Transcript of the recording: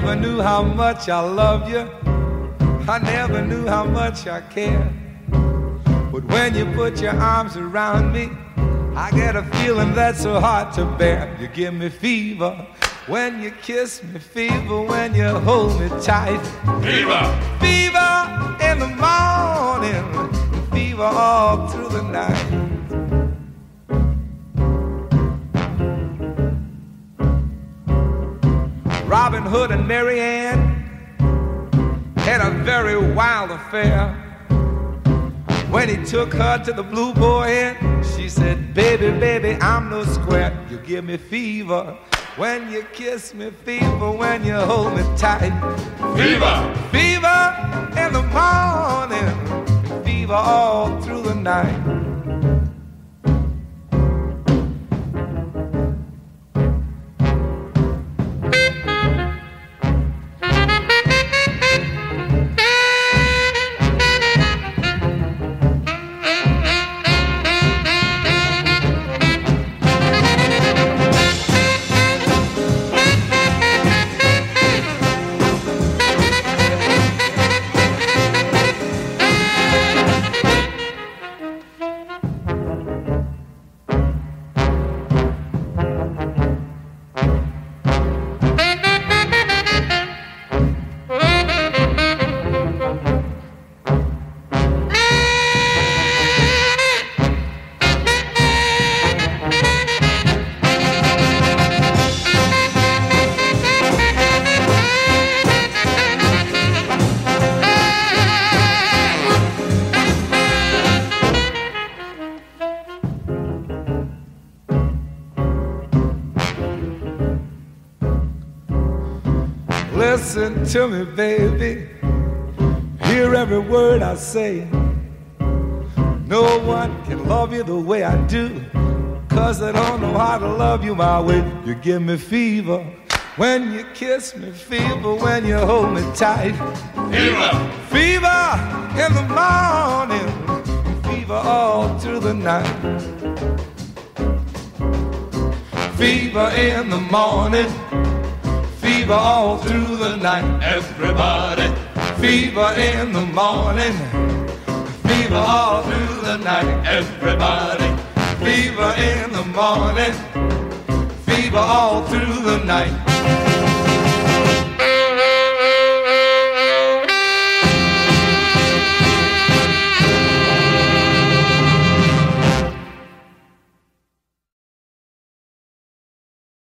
never knew how much I loved you. I never knew how much I cared. But when you put your arms around me, I get a feeling that's so hard to bear. You give me fever when you kiss me, fever when you hold me tight. Fever! Fever in the morning, fever all through the night. Robin Hood and Mary Ann had a very wild affair. When he took her to the Blue Boy Inn, she said, baby, baby, I'm no square. You give me fever when you kiss me, fever when you hold me tight. Fever! Fever in the morning, fever all through the night. Listen to me, baby. Hear every word I say. No one can love you the way I do, 'cause I don't know how to love you my way. You give me fever when you kiss me, fever when you hold me tight. Fever! Fever in the morning, fever all through the night. Fever in the morning, fever all through the night. Everybody! Fever in the morning, fever all through the night. Everybody! Fever in the morning, fever all through the night.